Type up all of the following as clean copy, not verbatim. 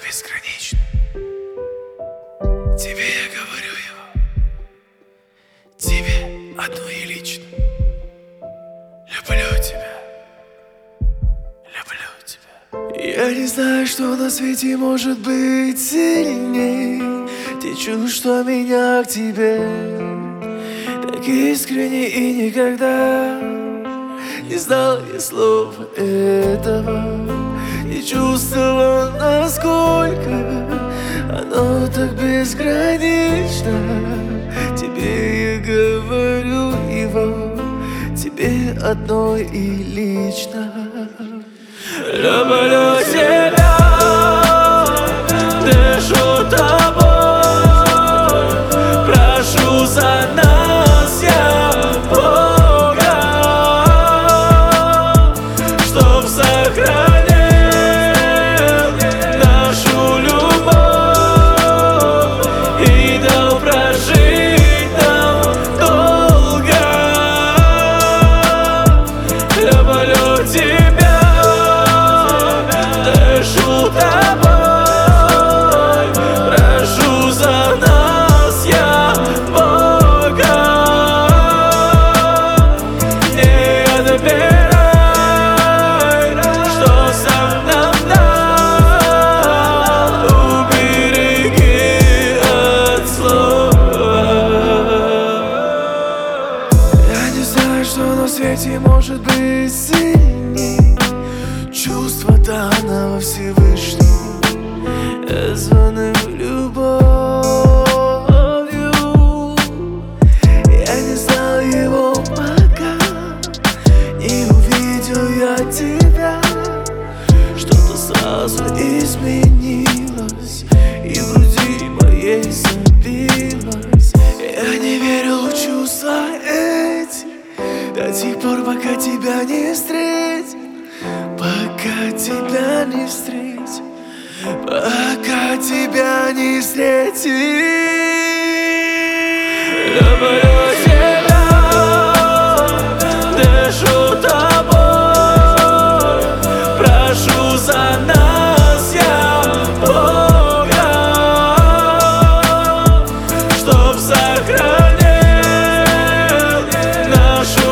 безгранично. Тебе я говорю его, тебе одно и лично. Люблю тебя, люблю тебя. Я не знаю, что на свете может быть сильней. Те чувства меня к тебе так искренне и никогда не знал я слов этого. Не чувствовал, насколько оно так безгранично. Тебе я говорю его, тебе одной и лично. Люблю тебя, дышу тобой, прошу за нас я Бога, чтоб сохранил нашу любовь и дал прожить нам долго. Люблю тебя, дышу тобой, прошу за нас я Бога. Не отбирай, что сам нам дал, убереги от зла. Я не знаю, что на свете может быть сильней чувство данного Всевышним, названным любовью. Я не знал его, пока не увидел я тебя. Что-то сразу изменилось и в груди моей забилось. Я не верил в чувства эти до тех пор, пока тебя не встретил. Пока тебя не встретил, пока тебя не встретил. Люблю тебя, дышу тобой, прошу за нас я Бога, чтоб сохранил нашу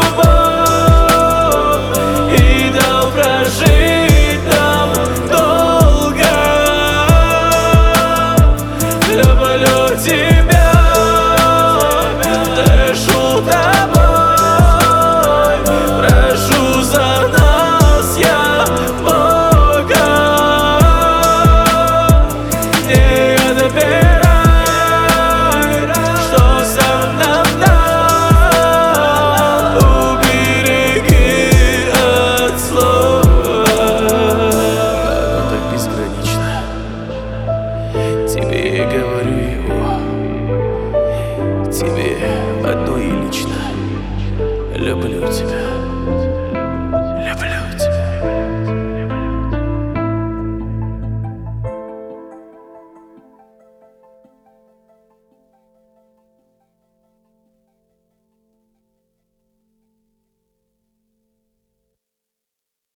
любовь и дал прожить нам долго. Люблю тебя, дышу тобой, прошу за нас я Бога. Не отбирай, что сам нам дал, убереги от зла. Оно так безгранично. Тебе я говорю его, тебе одно и лично. Люблю